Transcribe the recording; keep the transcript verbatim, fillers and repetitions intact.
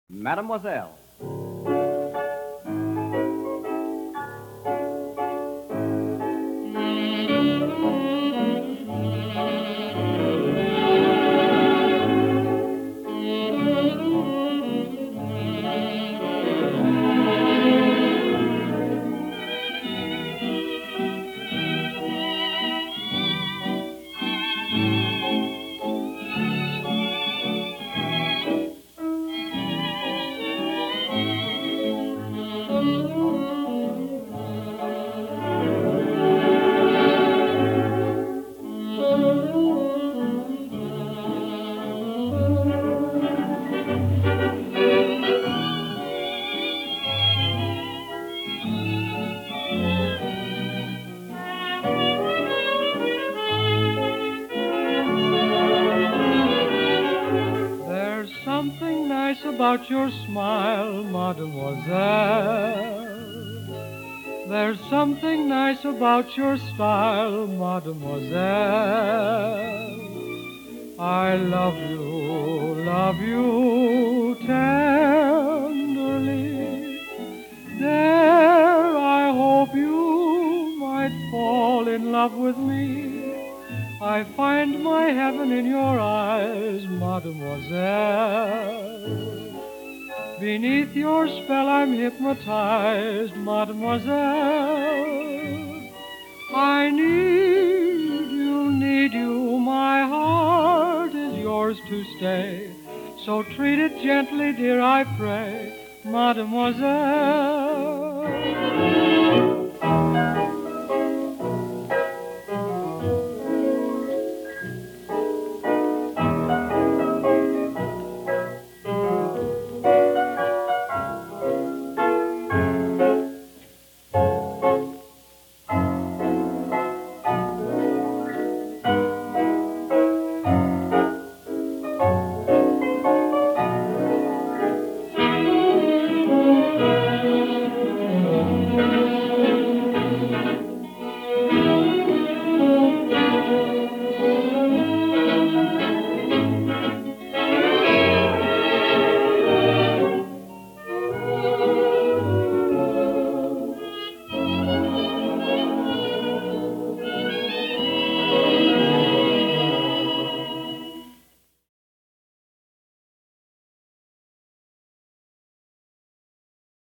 Mademoiselle. There's something nice about your smile, mademoiselle. There's something nice about your style, mademoiselle. I love you, love you tenderly. There, I hope you might fall in love with me. I find my heaven in your eyes, mademoiselle. Beneath your spell I'm hypnotized, mademoiselle. I need you, need you, my heart is yours to stay. So treat it gently, dear, I pray, mademoiselle.